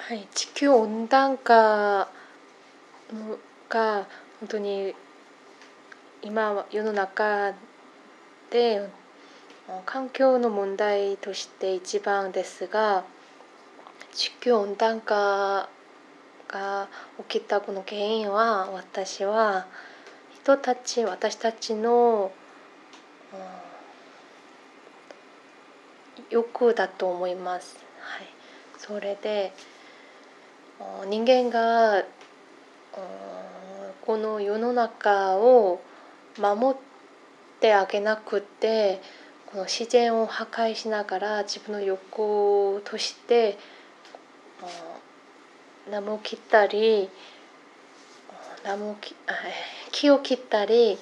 はい、地球温暖化が本当に今世の中で環境の問題として一番ですが、地球温暖化が起きたこの原因は、私たちの欲だと思います。はい、それで人間がこの世の中を守ってあげなくて、この自然を破壊しながら自分の欲として木を切ったり、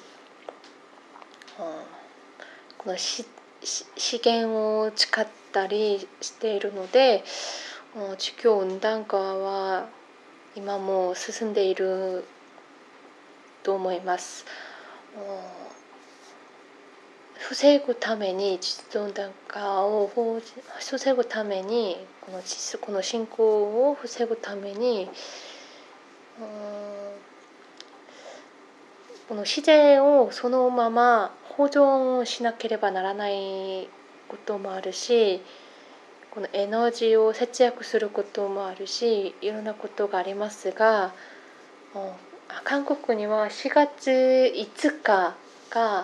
この資源を使ったりしているので、地球温暖化は今も進んでいると思います。防ぐために、地球温暖化を防ぐために、この進行を防ぐために、この自然をそのまま保存しなければならないこともあるし、このエネルギーを節約することもあるし、いろんなことがありますが、韓国には4月5日が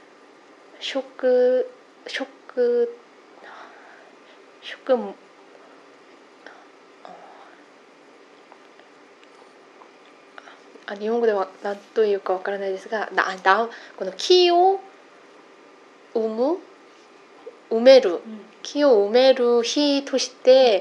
日本語では何というかわからないですが、この木を埋める日として、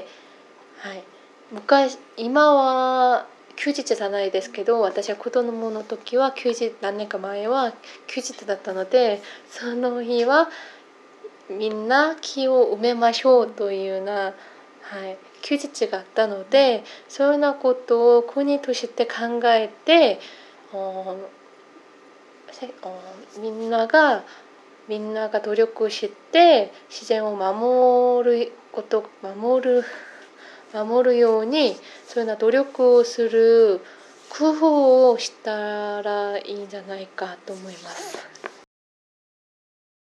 はい、今は休日じゃないですけど、私は子供の時は何年か前は休日だったので、その日はみんな木を埋めましょうというような、休日があったので、そういうようなことを国として考えて、みんなが努力して自然を守るように、そういうような努力をする工夫をしたらいいんじゃないかと思います。